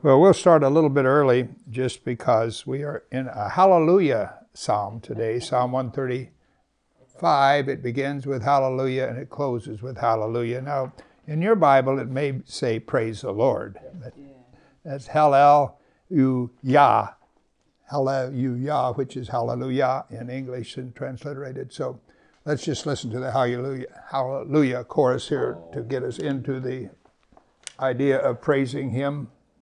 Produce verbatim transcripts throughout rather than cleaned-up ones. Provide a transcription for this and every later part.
Well, we'll start a little bit early just because we are in a hallelujah psalm today, Psalm one thirty-five. It begins with hallelujah and it closes with hallelujah. Now, in your Bible, it may say praise the Lord. That's hallel-u-yah, hallel-u-yah, which is hallelujah in English and transliterated. So let's just listen to the hallelujah, hallelujah chorus here to get us into the idea of praising Him.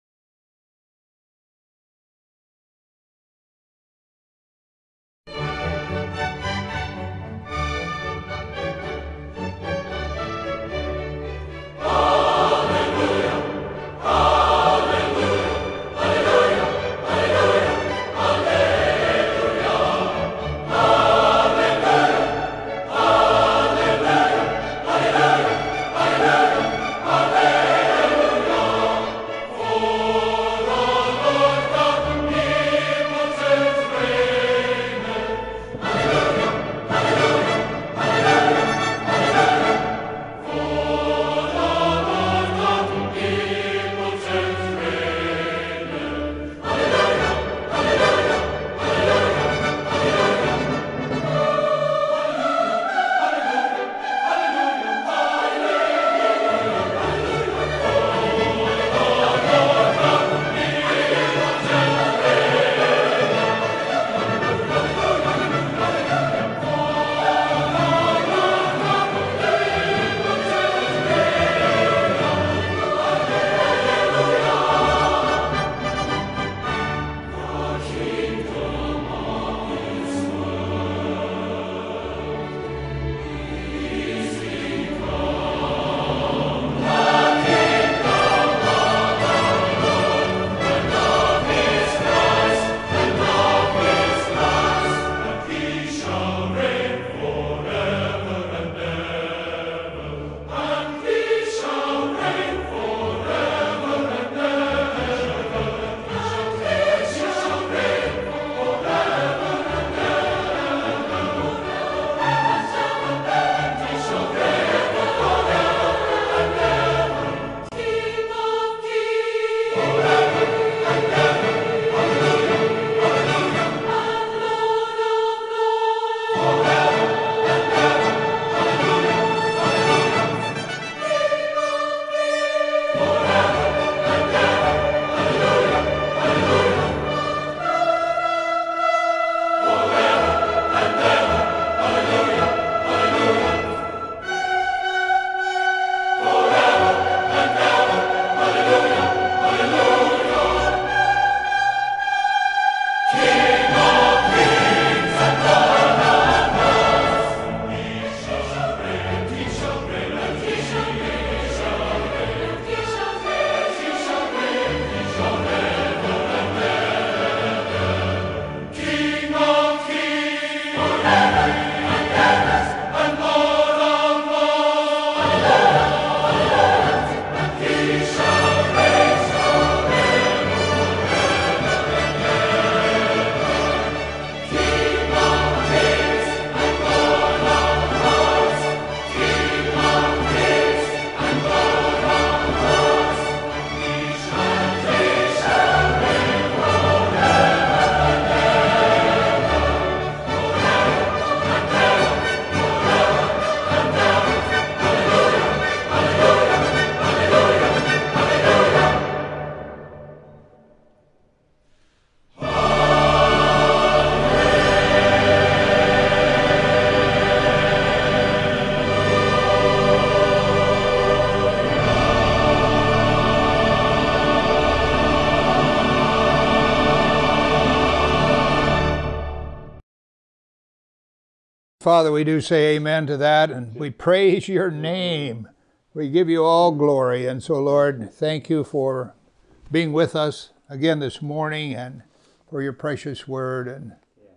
Father, we do say amen to that, and we praise your name. We give you all glory. And so, Lord, thank you for being with us again this morning and for your precious word. And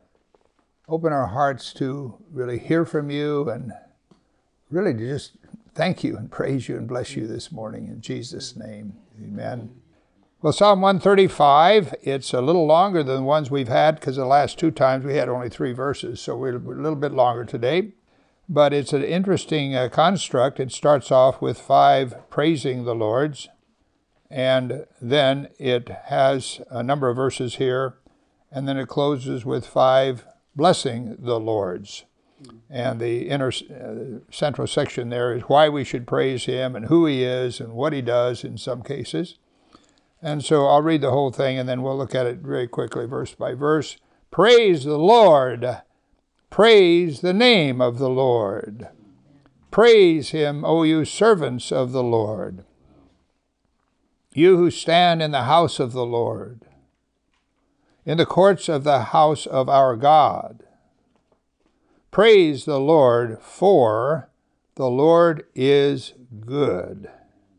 open our hearts to really hear from you and really to just thank you and praise you and bless you this morning. In Jesus' name, amen. Well, Psalm one thirty-five, it's a little longer than the ones we've had because the last two times we had only three verses, so we're a little bit longer today. But it's an interesting uh, construct. It starts off with five praising the Lord's, And then it has a number of verses here, and then it closes with five blessing the Lords. And the inner uh, central section there is why we should praise him and who he is and what he does in some cases. And so I'll read the whole thing and then we'll look at it very quickly, verse by verse. Praise the Lord. Praise the name of the Lord. Praise him, O you servants of the Lord. You who stand in the house of the Lord, in the courts of the house of our God. Praise the Lord, for the Lord is good.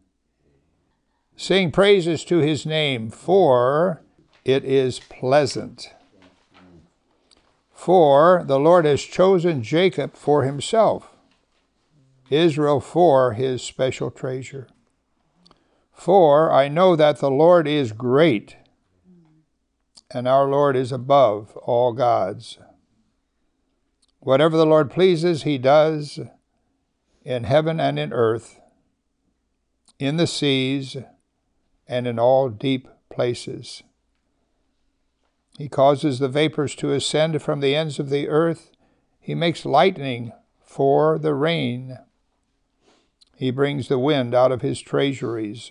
Sing praises to his name, for it is pleasant. For the Lord has chosen Jacob for himself, Israel for his special treasure. For I know that the Lord is great, and our Lord is above all gods. Whatever the Lord pleases, he does in heaven and in earth, in the seas, and in all deep places. He causes the vapors to ascend from the ends of the earth. He makes lightning for the rain. He brings the wind out of his treasuries.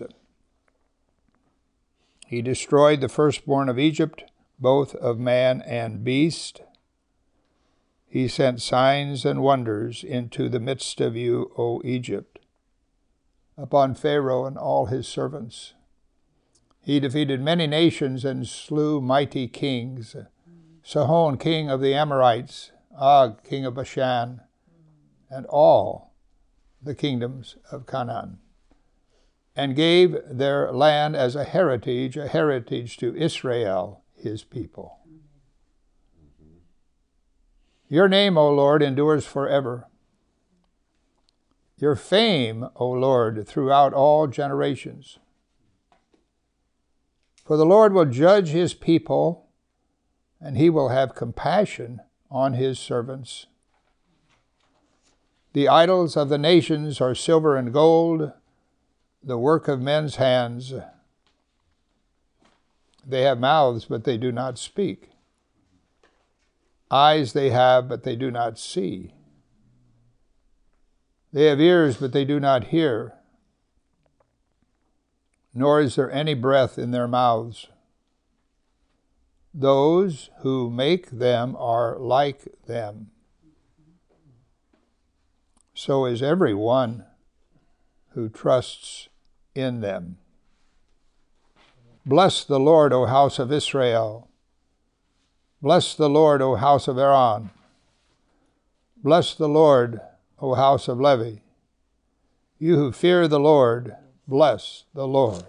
He destroyed the firstborn of Egypt, both of man and beast. He sent signs and wonders into the midst of you, O Egypt, upon Pharaoh and all his servants. He defeated many nations and slew mighty kings. Sihon, king of the Amorites, Og, king of Bashan, and all the kingdoms of Canaan, and gave their land as a heritage, a heritage to Israel, his people. Your name, O Lord, endures forever. Your fame, O Lord, throughout all generations. For the Lord will judge his people, and he will have compassion on his servants. The idols of the nations are silver and gold, the work of men's hands. They have mouths, but they do not speak. Eyes they have, but they do not see. They have ears, but they do not hear. Nor is there any breath in their mouths. Those who make them are like them. So is every one who trusts in them. Bless the Lord, O house of Israel. Bless the Lord, O house of Aaron. Bless the Lord, O house of Levi. You who fear the Lord, bless the Lord.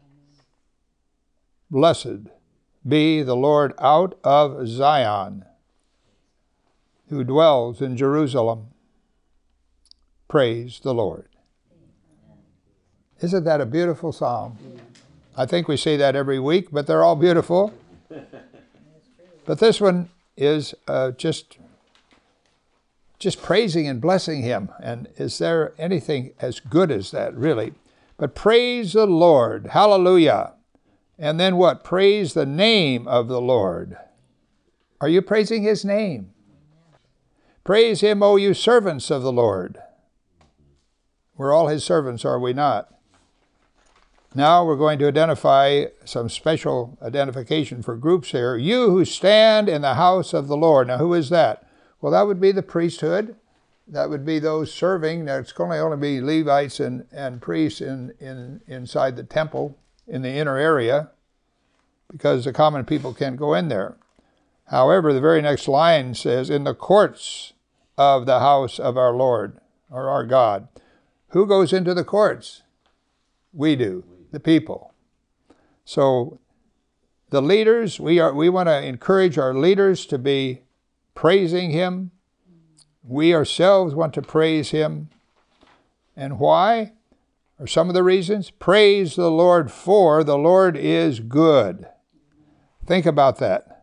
Blessed be the Lord out of Zion, who dwells in Jerusalem. Praise the Lord. Isn't that a beautiful psalm? I think we say that every week, but they're all beautiful. But this one is uh, just, just praising and blessing him. And is there anything as good as that, really? But praise the Lord. Hallelujah. And then what? Praise the name of the Lord. Are you praising his name? Praise him, O you servants of the Lord. We're all his servants, are we not? Now we're going to identify some special identification for groups here. You who stand in the house of the Lord. Now who is that? Well, that would be the priesthood. That would be those serving. There's going to only be Levites and, and priests in, in, inside the temple in the inner area because the common people can't go in there. However, the very next line says, in the courts of the house of our Lord, or our God. Who goes into the courts? We do, the people. So the leaders, we are we want to encourage our leaders to be praising him. We ourselves want to praise him. And why? Are some of the reasons? Praise the Lord, for the Lord is good. Think about that.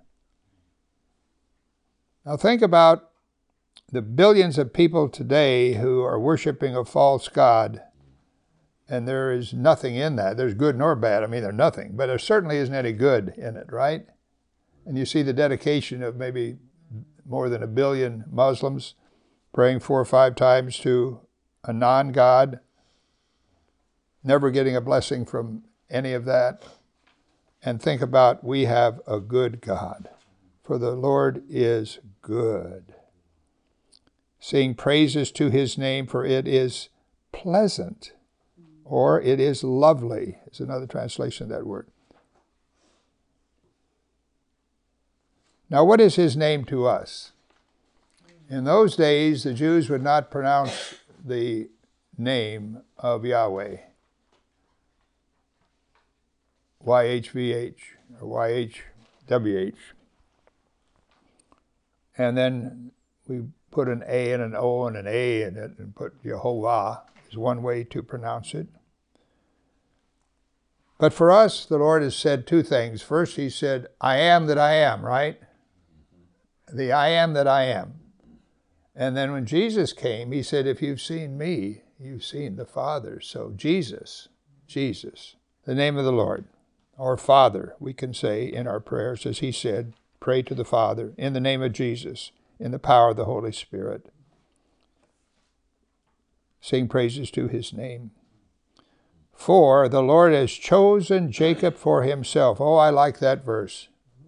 Now think about the billions of people today who are worshiping a false god And there is nothing in that. There's good nor bad. I mean, there's nothing. But there certainly isn't any good in it, right? And you see the dedication of maybe more than a billion Muslims praying four or five times to a non-God, never getting a blessing from any of that. And think about, we have a good God, for the Lord is good. Sing praises to his name, for it is pleasant, or it is lovely, is another translation of that word. Now, what is his name to us? In those days, the Jews would not pronounce the name of Yahweh, Y H V H, or Y H W H. And then we put an A and an O and an A in it and put Yehovah is one way to pronounce it. But for us, the Lord has said two things. First, he said, I am that I am, right? The I am that I am. And then when Jesus came, he said, if you've seen me, you've seen the Father. So Jesus, Jesus, the name of the Lord, or Father, we can say in our prayers, as he said, pray to the Father in the name of Jesus, in the power of the Holy Spirit. Sing praises to his name. For the Lord has chosen Jacob for himself. Oh, I like that verse.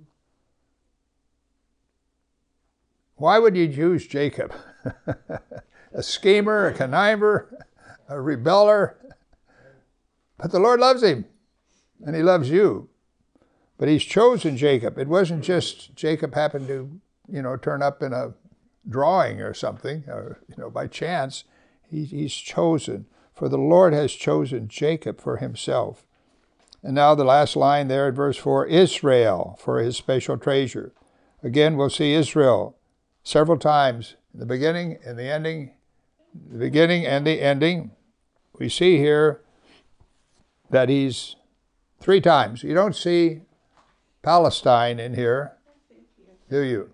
Why would you choose Jacob? A schemer, a conniver, a rebeller. But the Lord loves him, and he loves you. But he's chosen Jacob. It wasn't just Jacob happened to, you know, turn up in a drawing or something, or, you know, by chance. He, he's chosen. For the Lord has chosen Jacob for himself. And now the last line there in verse four, Israel for his special treasure. Again, we'll see Israel several times in the beginning and the ending, the beginning and the ending. We see here that he's three times. You don't see Palestine in here, do you?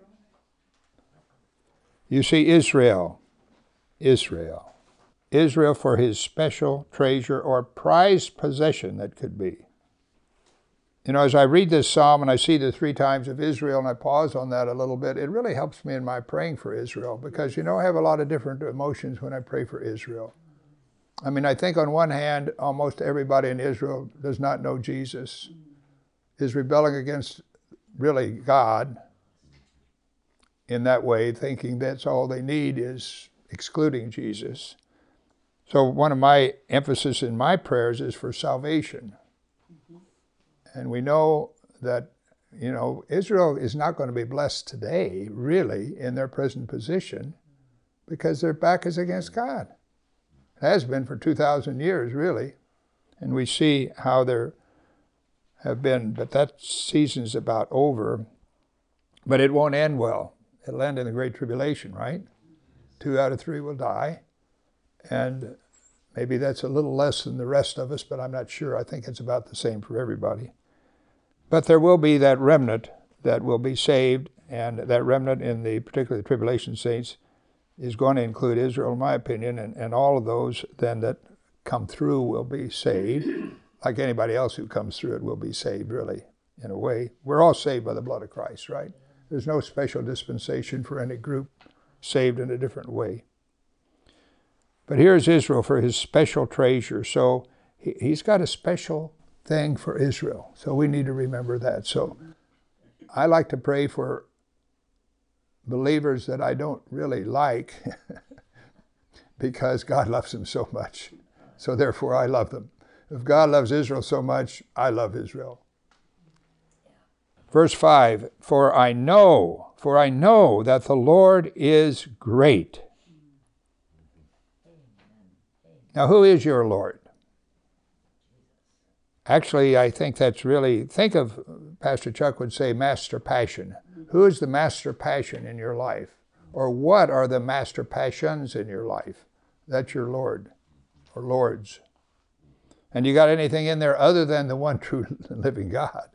You see Israel, Israel. Israel for his special treasure or prized possession, that could be. You know, as I read this psalm and I see the three times of Israel and I pause on that a little bit, it really helps me in my praying for Israel because, you know, I have a lot of different emotions when I pray for Israel. I mean, I think on one hand, almost everybody in Israel does not know Jesus, is rebelling against really God in that way, thinking that's all they need is excluding Jesus. So one of my emphasis in my prayers is for salvation. Mm-hmm. And we know that, you know, Israel is not going to be blessed today, really, in their present position, because their back is against God. It has been for two thousand years, really. And we see how there have been, but that season's about over. But it won't end well. It'll end in the Great Tribulation, right? Two out of three will die. And maybe that's a little less than the rest of us, but I'm not sure. I think it's about the same for everybody. But there will be that remnant that will be saved, and that remnant in the particularly the tribulation saints is going to include Israel, in my opinion, and, and all of those then that come through will be saved. Like anybody else who comes through it will be saved, really, in a way. We're all saved by the blood of Christ, right? There's no special dispensation for any group saved in a different way. But here's Israel for his special treasure. So he, he's got a special thing for Israel. So we need to remember that. So I like to pray for believers that I don't really like because God loves them so much. So therefore I love them. If God loves Israel so much, I love Israel. Verse five, for I know, for I know that the Lord is great. Now, who is your Lord? Actually, I think that's really, think of, Pastor Chuck would say, master passion. Who is the master passion in your life? Or what are the master passions in your life? That's your Lord, or Lords. And you got anything in there other than the one true living God?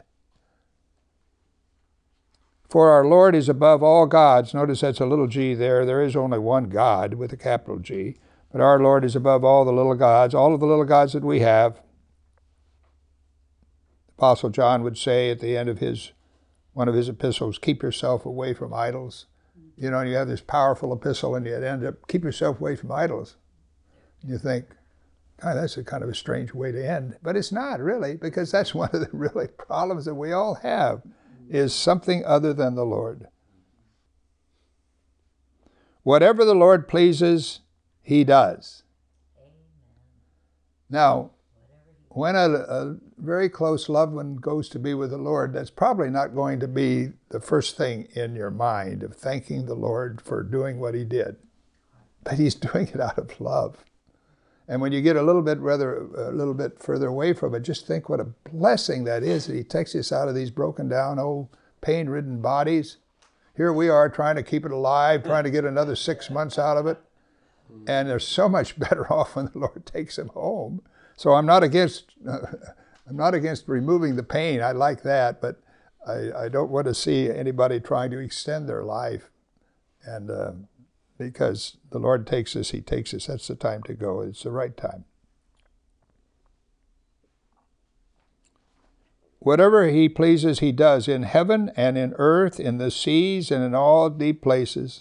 For our Lord is above all gods. Notice that's a little g there. There is only one God with a capital G. But our Lord is above all the little gods, all of the little gods that we have. Apostle John would say at the end of his one of his epistles, keep yourself away from idols. You know, you have this powerful epistle and you end up, keep yourself away from idols. And you think, God, that's a kind of a strange way to end. But it's not really, because that's one of the really problems that we all have, is something other than the Lord. Whatever the Lord pleases, He does. Now, when a, a very close loved one goes to be with the Lord, that's probably not going to be the first thing in your mind of thanking the Lord for doing what He did. But He's doing it out of love. And when you get a little bit rather a little bit further away from it, just think what a blessing that is that He takes us out of these broken down, old pain-ridden bodies. Here we are trying to keep it alive, trying to get another six months out of it. And they're so much better off when the Lord takes them home. So I'm not against uh, I'm not against removing the pain. I like that, but I, I don't want to see anybody trying to extend their life. And uh, because the Lord takes us, He takes us. That's the time to go. It's the right time. Whatever He pleases, He does in heaven and in earth, in the seas and in all deep places.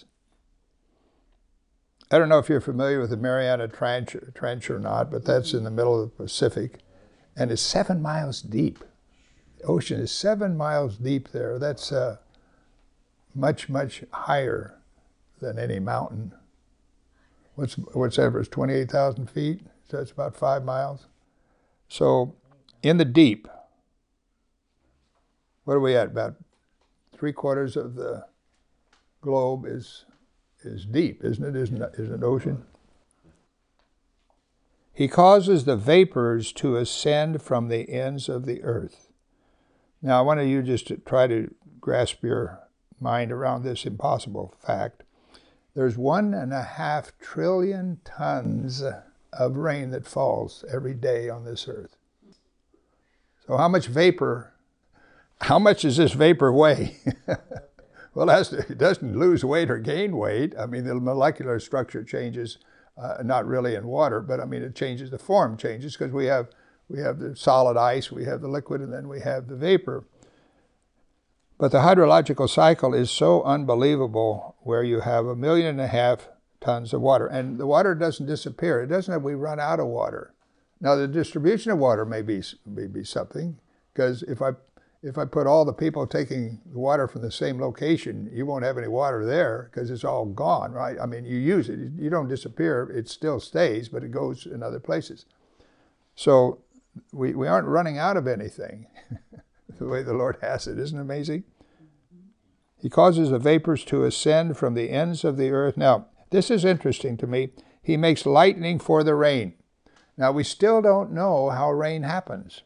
I don't know if you're familiar with the Mariana Trench, Trench or not, but that's in the middle of the Pacific, and it's seven miles deep. The ocean is seven miles deep there. That's uh, much, much higher than any mountain. What's what's Everest? twenty-eight thousand feet. So that's about five miles. So, in the deep, what are we at? About three quarters of the globe is. is deep, isn't it? Isn't it, isn't it ocean? He causes the vapors to ascend from the ends of the earth. Now, I want you just to try to grasp your mind around this impossible fact. There's one and a half trillion tons of rain that falls every day on this earth. So how much vapor, how much does this vapor weigh? Well, it doesn't lose weight or gain weight. I mean, the molecular structure changes, uh, not really in water, but I mean, it changes, the form changes, because we have, we have the solid ice, we have the liquid, and then we have the vapor. But the hydrological cycle is so unbelievable, where you have a million and a half tons of water. And the water doesn't disappear. It doesn't have we run out of water. Now, the distribution of water may be, may be something, because if I If I put all the people taking the water from the same location, you won't have any water there because it's all gone, right? I mean, you use it. You don't disappear. It still stays, but it goes in other places. So we, we aren't running out of anything the way the Lord has it. Isn't it amazing? He causes the vapors to ascend from the ends of the earth. Now, this is interesting to me. He makes lightning for the rain. Now, we still don't know how rain happens.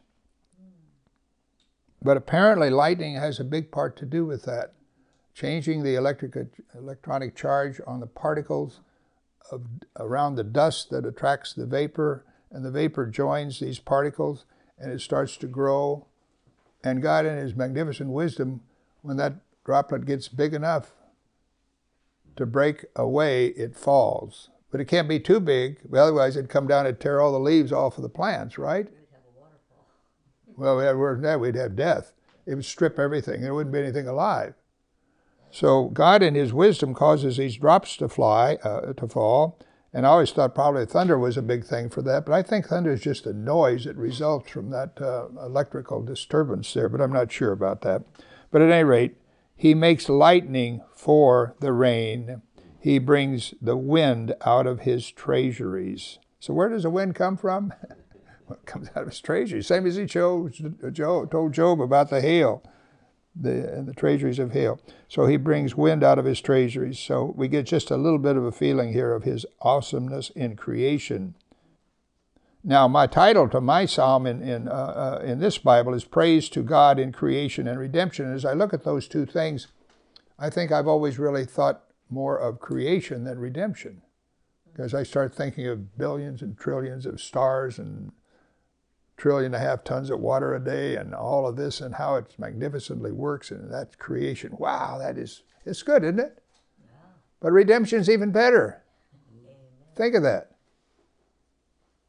But apparently lightning has a big part to do with that, changing the electric, electronic charge on the particles of, around the dust that attracts the vapor, and the vapor joins these particles, and it starts to grow. And God, in His magnificent wisdom, when that droplet gets big enough to break away, it falls. But it can't be too big, otherwise it'd come down and tear all the leaves off of the plants, right? Well, worse than that, we'd have death. It would strip everything. There wouldn't be anything alive. So God, in His wisdom, causes these drops to fly, uh, to fall. And I always thought probably thunder was a big thing for that. But I think thunder is just a noise that results from that uh, electrical disturbance there. But I'm not sure about that. But at any rate, He makes lightning for the rain. He brings the wind out of His treasuries. So where does the wind come from? It comes out of His treasury, same as He chose, Job, told Job about the hail, the, and the treasuries of hail. So He brings wind out of His treasuries. So we get just a little bit of a feeling here of His awesomeness in creation. Now, my title to my psalm in, in, uh, uh, in this Bible is Praise to God in Creation and Redemption. And as I look at those two things, I think I've always really thought more of creation than redemption, because I start thinking of billions and trillions of stars and trillion and a half tons of water a day and all of this and how it magnificently works, and that's creation. Wow, that is, it's good, isn't it? Yeah. But redemption's even better. Amen. Think of that.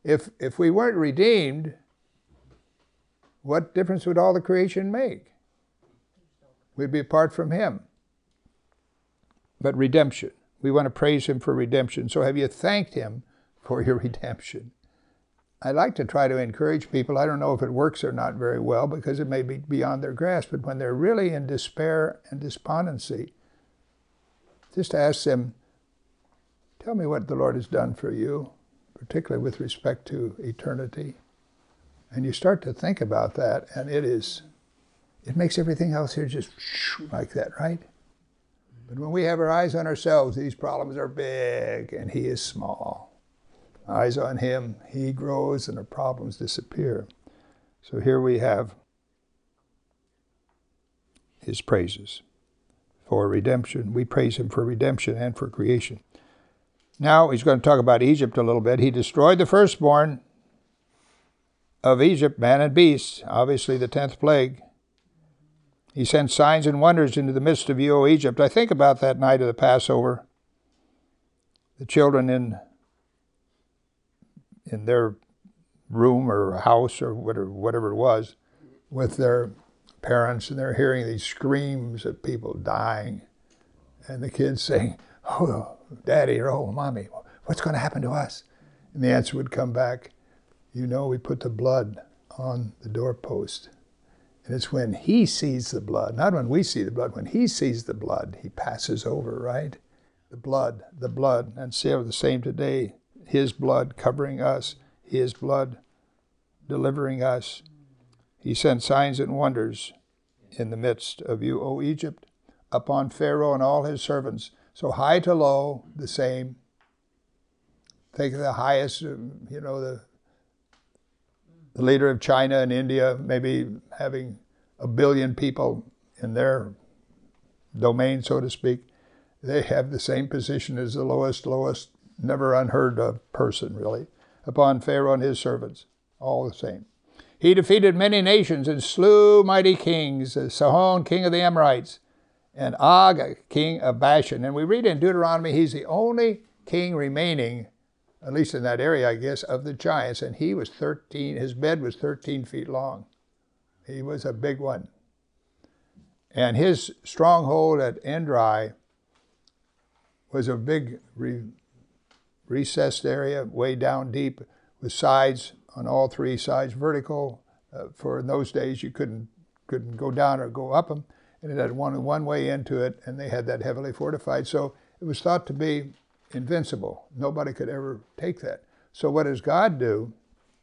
If, if we weren't redeemed, what difference would all the creation make? We'd be apart from him. But redemption. We want to praise him for redemption. So have you thanked him for your redemption? I like to try to encourage people. I don't know if it works or not very well because it may be beyond their grasp, but when they're really in despair and despondency, just ask them, tell me what the Lord has done for you, particularly with respect to eternity. And you start to think about that, and it is, it makes everything else here just like that, right? But when we have our eyes on ourselves, these problems are big and he is small. Eyes on him, he grows and the problems disappear. So here we have his praises for redemption. We praise him for redemption and for creation. Now he's going to talk about Egypt a little bit. He destroyed the firstborn of Egypt, man and beast, obviously the tenth plague. He sent signs and wonders into the midst of you, O Egypt. I think about that night of the Passover. The children in, in their room or house or whatever, whatever it was, with their parents, and they're hearing these screams of people dying. And the kids saying, oh, Daddy, or oh, Mommy, what's going to happen to us? And the answer would come back, you know, we put the blood on the doorpost. And it's when he sees the blood, not when we see the blood, when he sees the blood, he passes over, right? The blood, the blood, and still the same today. His blood covering us, his blood delivering us. He sent signs and wonders in the midst of you, O Egypt, upon Pharaoh and all his servants. So high to low, the same. Think of the highest, you know, the The leader of China and India, maybe having a billion people in their domain, so to speak, they have the same position as the lowest, lowest, never unheard of person, really, upon Pharaoh and his servants, all the same. He defeated many nations and slew mighty kings, Sihon, king of the Amorites, and Og, king of Bashan. And we read in Deuteronomy, he's the only king remaining, at least in that area, I guess, of the giants. And he was thirteen, his bed was thirteen feet long. He was a big one. And his stronghold at Endrai was a big re- recessed area, way down deep, with sides on all three sides, vertical. Uh, for in those days, you couldn't couldn't go down or go up them. And it had one, one way into it, and they had that heavily fortified. So it was thought to be invincible. Nobody could ever take that. So what does God do?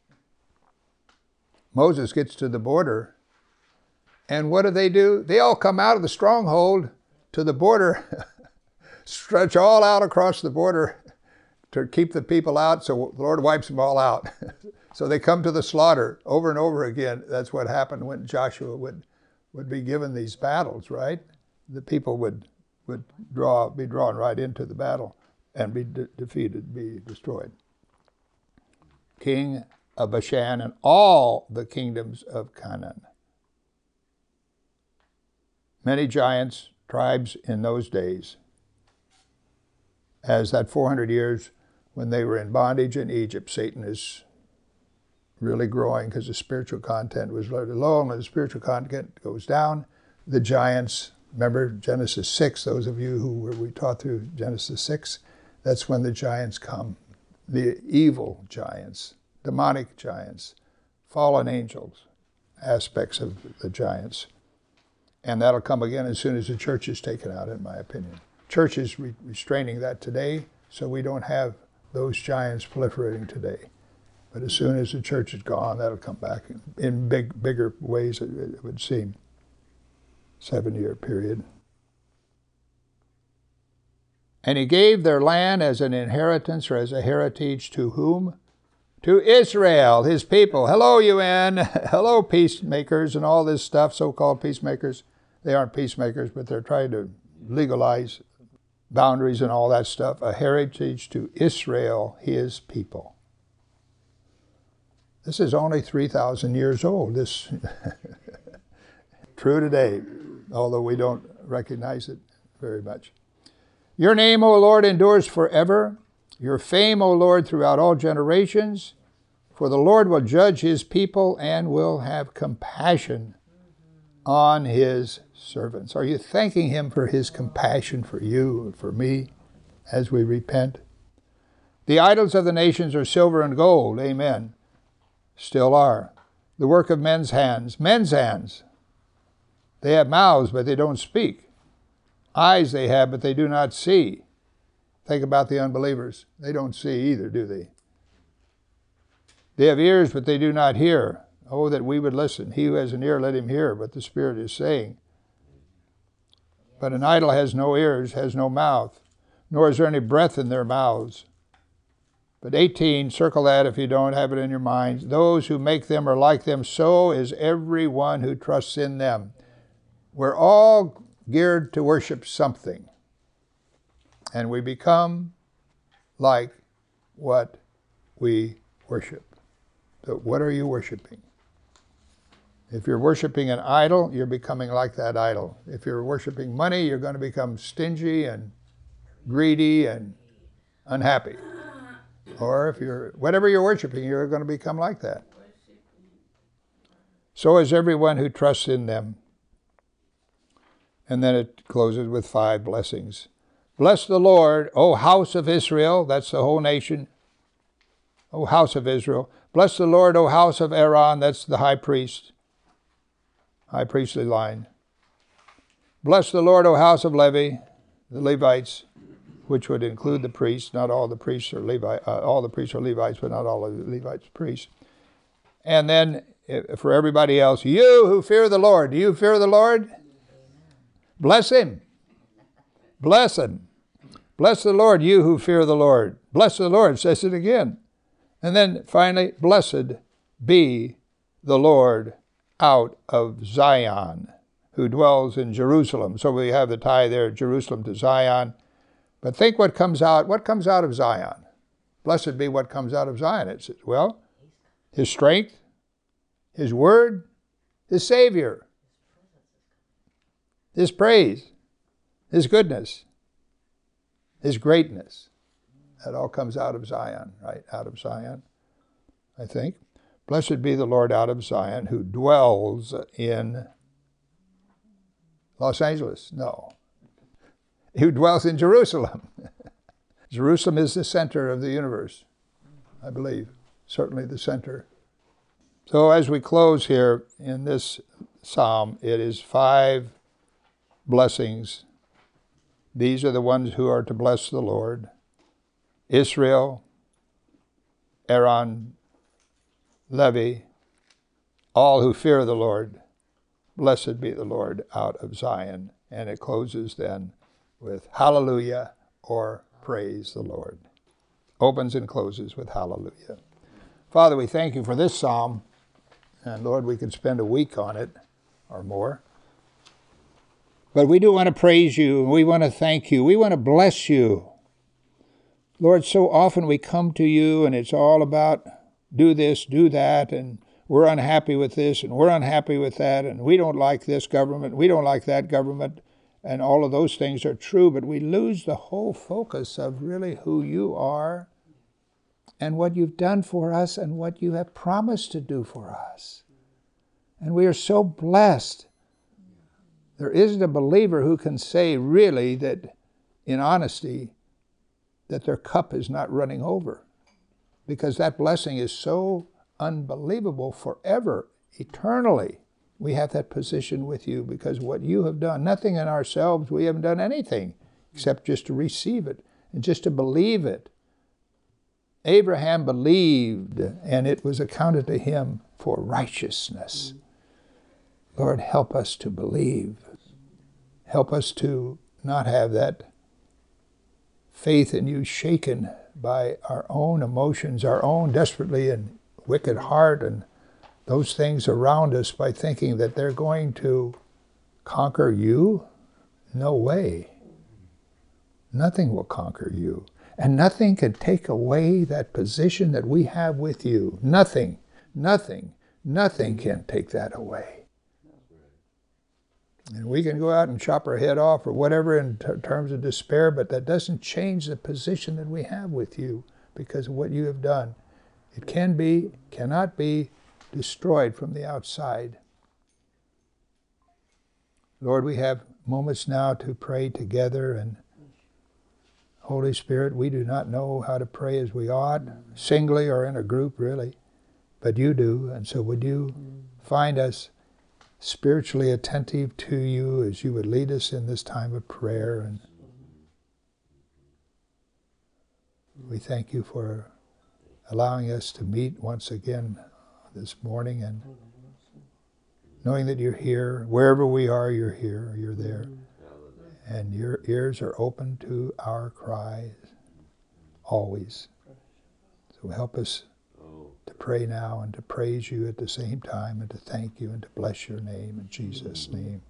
Moses gets to the border, and what do they do? They all come out of the stronghold to the border, stretch all out across the border to keep the people out, so the Lord wipes them all out. So they come to the slaughter over and over again. That's what happened when Joshua would, would be given these battles, right? The people would, would draw, be drawn right into the battle and be de- defeated, be destroyed. King of Bashan and all the kingdoms of Canaan. Many giants, tribes in those days, as that four hundred years when they were in bondage in Egypt, Satan is really growing because the spiritual content was really low, and when the spiritual content goes down, the giants, remember Genesis six, those of you who were, we taught through Genesis six, that's when the giants come, the evil giants, demonic giants, fallen angels, aspects of the giants. And that'll come again as soon as the church is taken out, in my opinion. Church is re- restraining that today, so we don't have those giants proliferating today. But as soon as the church is gone, that'll come back in, in big, bigger ways, it, it would seem. Seven-year period. And he gave their land as an inheritance or as a heritage to whom? To Israel, his people. Hello, U N. Hello, peacemakers and all this stuff, so-called peacemakers. They aren't peacemakers, but they're trying to legalize boundaries and all that stuff. A heritage to Israel, his people. This is only three thousand years old. This true today, although we don't recognize it very much. Your name, O Lord, endures forever. Your fame, O Lord, throughout all generations. For the Lord will judge his people and will have compassion on his servants. Are you thanking him for his compassion for you and for me as we repent? The idols of the nations are silver and gold. Amen. Still are. The work of men's hands. Men's hands. They have mouths, but they don't speak. Eyes they have, but they do not see. Think about the unbelievers. They don't see either, do they? They have ears, but they do not hear. Oh, that we would listen. He who has an ear, let him hear what the Spirit is saying. But an idol has no ears, has no mouth, nor is there any breath in their mouths. But eighteen, circle that if you don't have it in your minds. Those who make them are like them, so is everyone who trusts in them. We're all geared to worship something. And we become like what we worship. So what are you worshiping? If you're worshiping an idol, you're becoming like that idol. If you're worshiping money, you're going to become stingy and greedy and unhappy. Or if you're, whatever you're worshiping, you're going to become like that. So is everyone who trusts in them. And then it closes with five blessings. Bless the Lord, O house of Israel. That's the whole nation. O house of Israel. Bless the Lord, O house of Aaron. That's the high priest. High priestly line. Bless the Lord, O house of Levi, the Levites, which would include the priests. Not all the priests are Levi. Uh, all the priests are Levites, but not all of the Levites are priests. And then for everybody else, you who fear the Lord. Do you fear the Lord? Bless him. Bless him. Bless the Lord, you who fear the Lord. Bless the Lord, says it again. And then finally, blessed be the Lord out of Zion, who dwells in Jerusalem. So we have the tie there, Jerusalem to Zion. But think what comes out, what comes out of Zion? Blessed be what comes out of Zion. It says, well, his strength, his word, his Savior, his praise, his goodness, his greatness. That all comes out of Zion, right? Out of Zion, I think. Blessed be the Lord out of Zion, who dwells in Los Angeles. No. Who dwells in Jerusalem. Jerusalem is the center of the universe, I believe. Certainly the center. So as we close here in this psalm, it is five blessings. These are the ones who are to bless the Lord. Israel, Aaron, Levi, all who fear the Lord. Blessed be the Lord out of Zion. And it closes then with hallelujah or praise the Lord. Opens and closes with hallelujah. Father, we thank you for this psalm. And Lord, we could spend a week on it or more. But we do want to praise you. We want to thank you. We want to bless you. Lord, so often we come to you and it's all about do this, do that, and we're unhappy with this and we're unhappy with that, and we don't like this government, we don't like that government, and all of those things are true, but we lose the whole focus of really who you are and what you've done for us and what you have promised to do for us. And we are so blessed. There isn't a believer who can say really that, in honesty, that their cup is not running over, because that blessing is so unbelievable forever, eternally. We have that position with you because what you have done, nothing in ourselves, we haven't done anything except just to receive it and just to believe it. Abraham believed, and it was accounted to him for righteousness. Lord, help us to believe. Help us to not have that faith in you shaken by our own emotions, our own desperately and wicked heart, and those things around us by thinking that they're going to conquer you. No way. Nothing will conquer you. And nothing can take away that position that we have with you. Nothing, nothing, nothing can take that away. And we can go out and chop our head off or whatever in ter- terms of despair, but that doesn't change the position that we have with you because of what you have done. It can be, cannot be destroyed from the outside. Lord, we have moments now to pray together, and Holy Spirit, we do not know how to pray as we ought, singly or in a group really, but you do, and so would you find us spiritually attentive to you as you would lead us in this time of prayer. And we thank you for allowing us to meet once again this morning, and knowing that you're here. Wherever we are, you're here, you're there. And your ears are open to our cries, always. So help us to pray now and to praise you at the same time and to thank you and to bless your name in Jesus' name.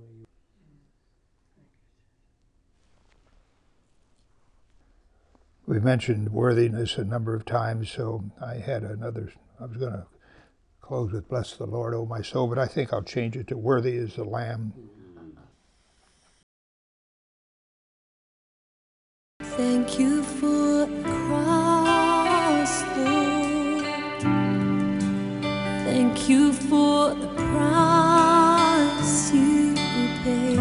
We've mentioned worthiness a number of times, so I had another, I was going to close with bless the Lord, O my soul, but I think I'll change it to worthy is the Lamb. Thank you for the cross, Lord. Thank you for the price you paid,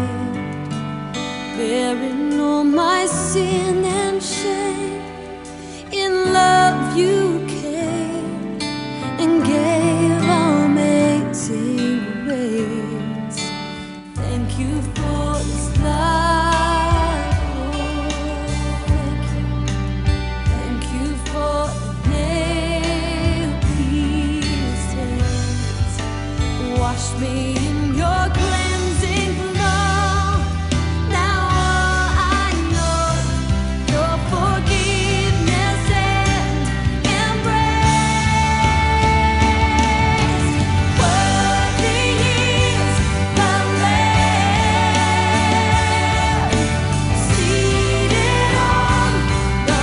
bearing all my sin and shame. In love you came and gave amazing grace. Thank you for this life, Lord. Thank you. Thank you for the nail-pierced hands. Wash me in your cleansing flow. Now all I know, your forgiveness and embrace. Worthy is the Lamb, seated on the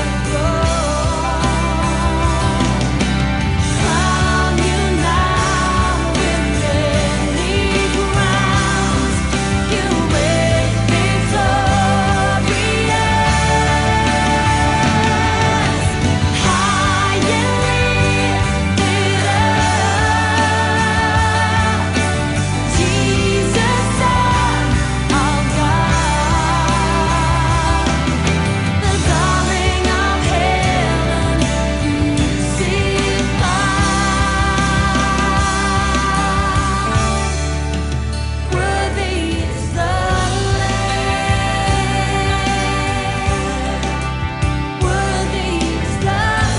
throne. Crown you now with many crowns. You reign victorious. High and lifted up, Jesus, Son of God. The darling of heaven, crucified. Worthy is the Lamb. Worthy is the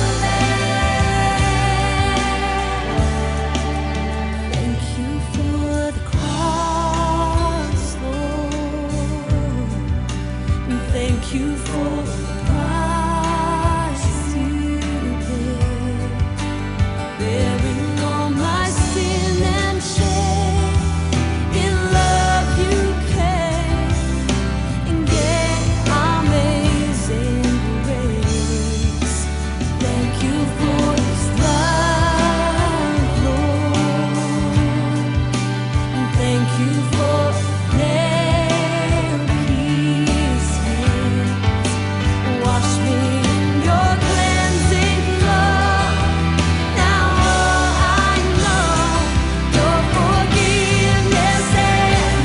Lamb. Thank you for the cross, Lord. And thank you for the price you paid, bearing all my sin and shame. In love you came and gave amazing grace. Thank you for this love, Lord. And thank you for nail-pierced hands. Wash me in your cleansing flow. Now all I know, your forgiveness and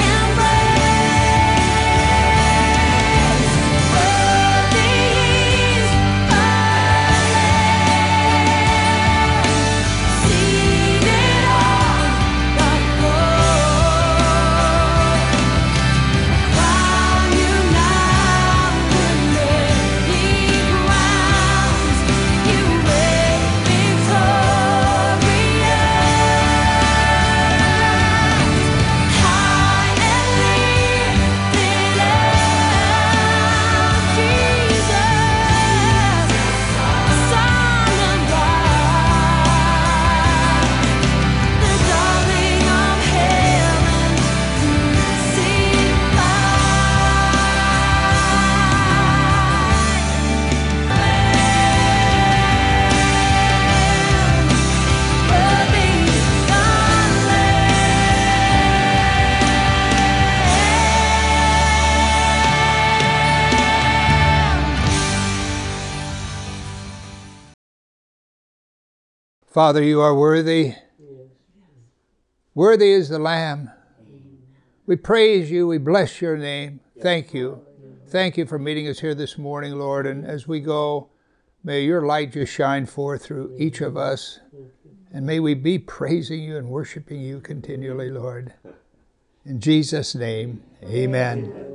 embrace. Worthy is the Lamb, seated on the throne. Father, you are worthy. Worthy is the Lamb. We praise you. We bless your name. Thank you. Thank you for meeting us here this morning, Lord. And as we go, may your light just shine forth through each of us. And may we be praising you and worshiping you continually, Lord. In Jesus' name, amen.